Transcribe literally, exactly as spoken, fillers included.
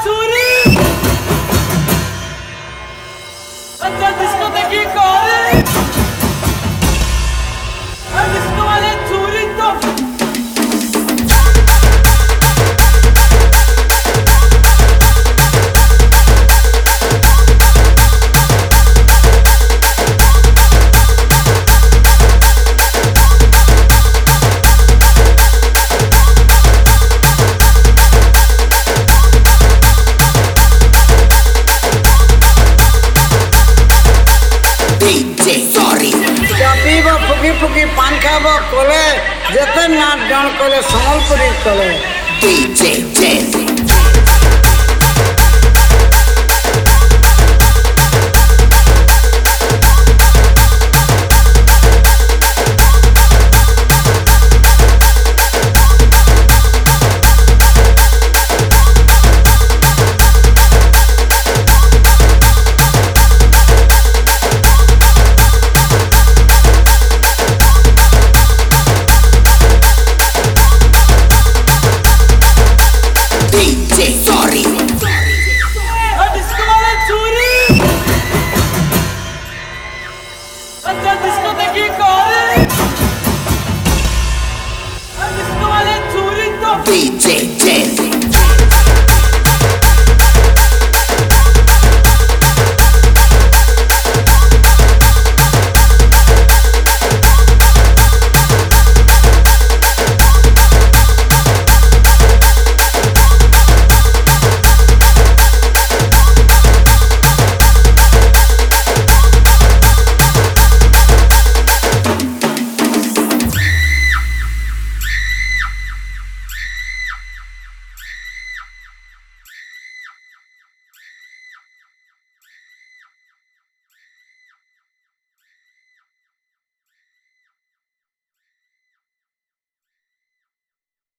চুরি अच्छा जिसको देखी कौन जिसको वाले चोरी तो ফুকি ফুকি পান খাব কলে যেতে নাচ গান কলে সম্বলপুরীর কলে ডিজে জেস अच्छा जिसको देखी कौन जिसको वाले चोरी तो डिजे